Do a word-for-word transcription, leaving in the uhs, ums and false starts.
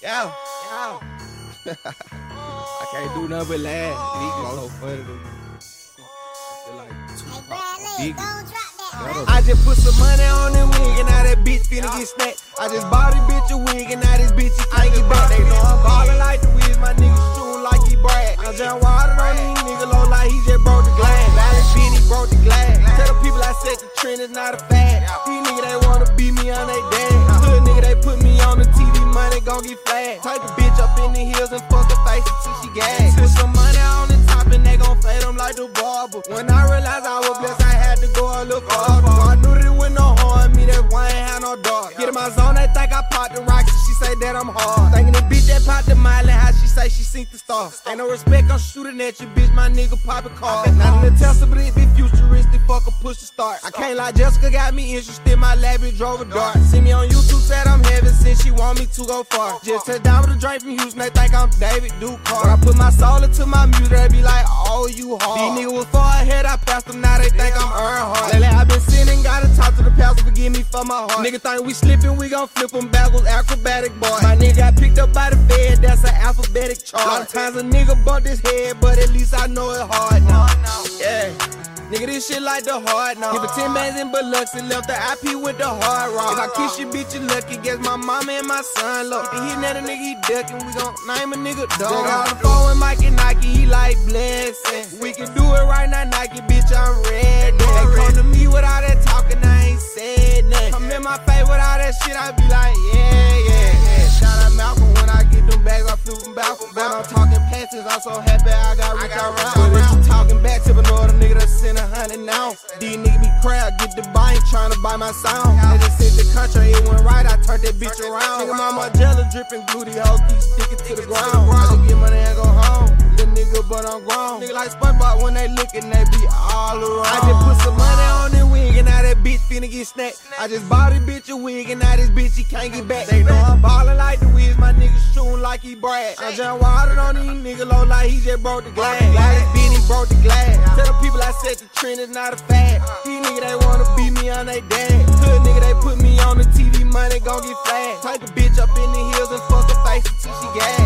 Yeah, yeah. I can't do nothing but laugh. These so funny to me. Like I just put some money on the wig and now that bitch finna get snapped. I just bought a bitch a wig and now this bitch he can't get back. They know I'm ballin' like the Wiz, my nigga shootin' like he Brad. I just watered on these niggas low like he just broke the glass. Valley Benny broke the glass. Tell the people I said the trend is not a fad. These niggas they wanna beat me on they dad. Hood nigga they put me on the T V, money gon' get flat. Take a bitch up in the hills and fuck her face until she gas. Put some money on the top and they gon' fade them like the barber. When I realized I was blessed, I had to go a little farther. I knew that it went no harm me, that's why I ain't had no dog. Get in my zone, they think I popped the rocks and she say that I'm hard. Thinking the bitch that popped the mile and how she say she seen the stars. Ain't no respect, I'm shooting at you, bitch, my nigga poppin' cars. Not in the Tesla, but it be futuristic, fuck a push to start. I can't lie, Jessica got me interested, my lab and drove a dart. See me on YouTube, said I'm heaven since she want me to go far. Just touch down with a drink from Houston, they think I'm David Duke Carr. When I put my soul into my music, they be like, oh, you hard. These niggas was far ahead, I passed them, now they think I'm Earnhardt. Lately I been sinning, gotta talk to the pastor, forgive me for my heart. Nigga think we slipping, we gon' flip them backwards, acrobatic boy. My nigga got picked up by the Fed, that's an alphabetic chart. A lot of times a nigga bumped his head, but at least I know it hard now. Yeah. Nigga, this shit like the hard now. Give it ten bands in Biloxi, left the I P with the hard rock. If I kiss your bitch, you lucky. Guess my mama and my son look. If he hitting at a nigga, he ducking. We gon' name a nigga dog. Check out the phone with Mike and Nike, he like blessing. We can do it right now, Nike, bitch, I'm ready. They come to me with all that talking, I ain't said nothing. Come in my face with all that shit, I be like, yeah, yeah, yeah. Shout out Malcolm, when I get them bags, I flip them back. But I'm talking passes, I'm so happy I got rich around. But if you talking back to another nigga that's send a hundred now. These niggas be crap, get the buy, trying to buy my sound. They just said the country, it went right, I turned that bitch around. Nigga, mama jelly dripping, glue, these hoes keep sticking to the ground. I just get money and go home. Little nigga, but I'm grown. Nigga like SpongeBob, when they lookin', they be all around. I just put some money on the wig and now that bitch finna get snapped. I just bought a bitch a wig and now this bitch he can't get back. They know I'm ballin' like the Wiz, my nigga shootin' like he Brad. I just watered on these niggas low like he just broke the glass. Valley Benny broke the glass. Tell the people I said the trend is not a fad. These niggas they wanna beat me on they dad. Hood nigga they put me on the T V, money gon' get flat. Take a bitch up in the hills and fuck her face until she gas.